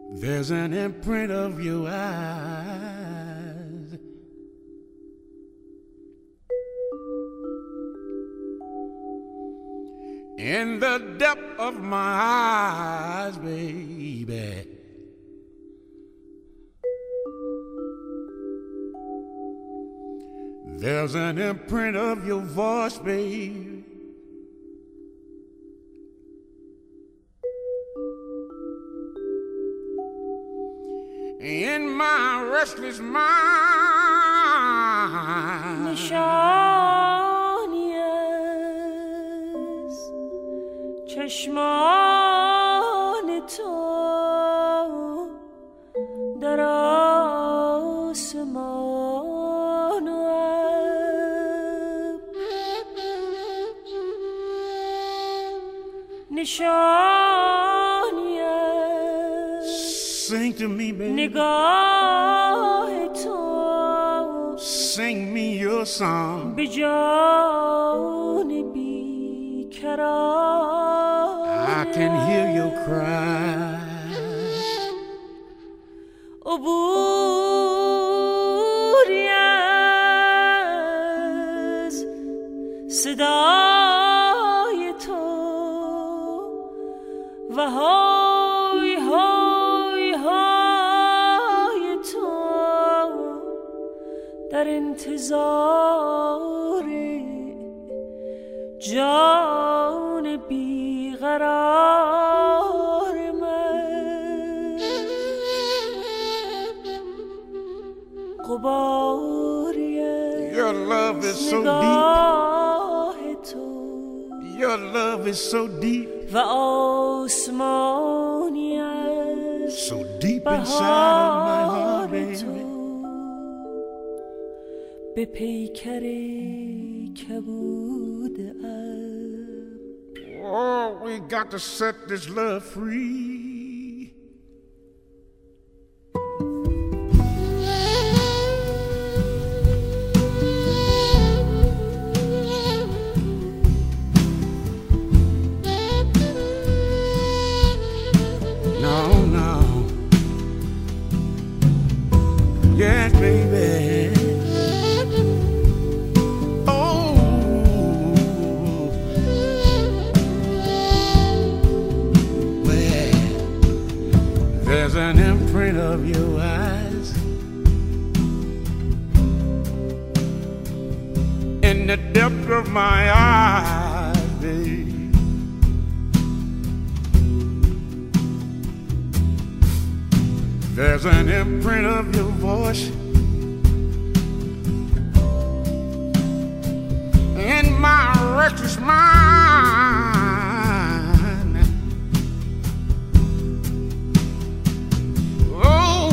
There's an imprint of your eyes in the depth of my eyes, baby. There's an imprint of your voice, baby. In my restless mind, نشانی از چشمان تو در آسمان و نشانی sing to me, baby. نگاه تو Sing me your song. به جان بیکران I can hear your cry. عبوری از صدای تو و های های های تو در انتظار جان بیقرار من غباری Your love is so deep. نگاه تو Your love is so deep. و آسمانی از So deep inside of my heart, بهار تو baby. به پیکر کبود Oh, we got to set this love free. No, no. Yes, baby. Oh. Well, there's an imprint of your eyes in the depth of my eyes, babe. There's an imprint of your voice in my restless mind. Oh,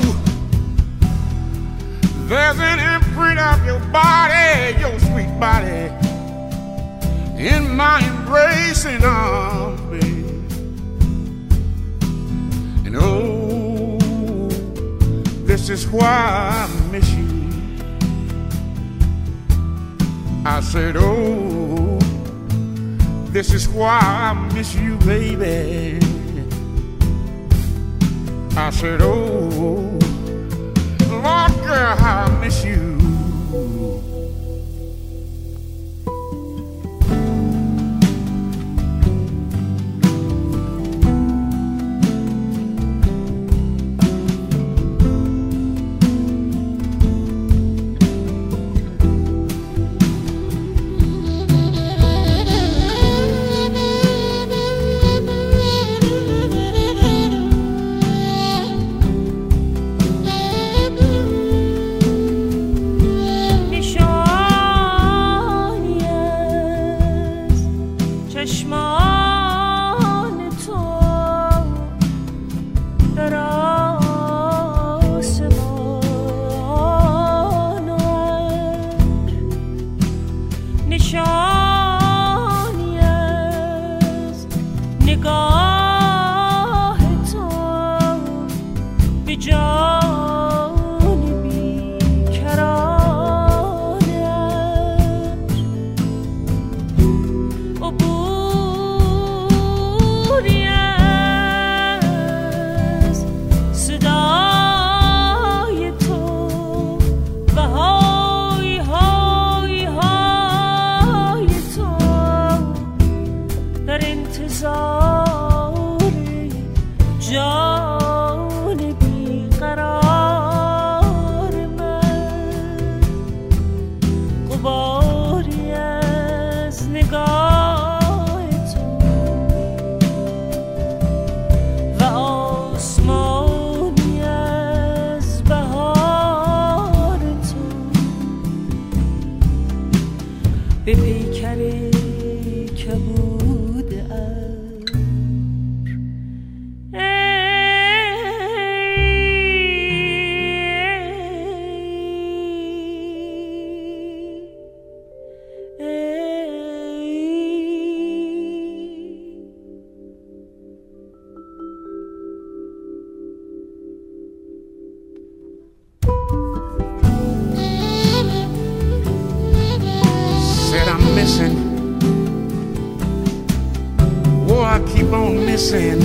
there's an imprint of your body, your sweet body, in my embracing arms, babe. And oh, this is why I miss you. I said, oh, this is why I miss you, baby. I said, oh, Lord, girl, how I miss you. در انتظار جان بیقرار من، غباری از نگاه تو و آسمانی از بهار تو به پیکر کبود Said I'm missing. Oh, I keep on missing.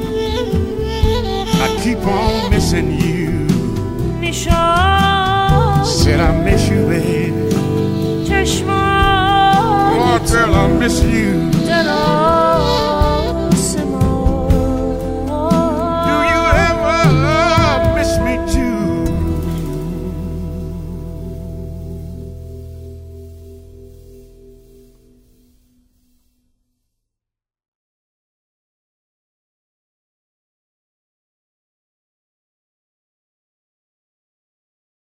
I keep on missing you. نشان Said I miss you, baby. چشمان Oh, tell I miss you. در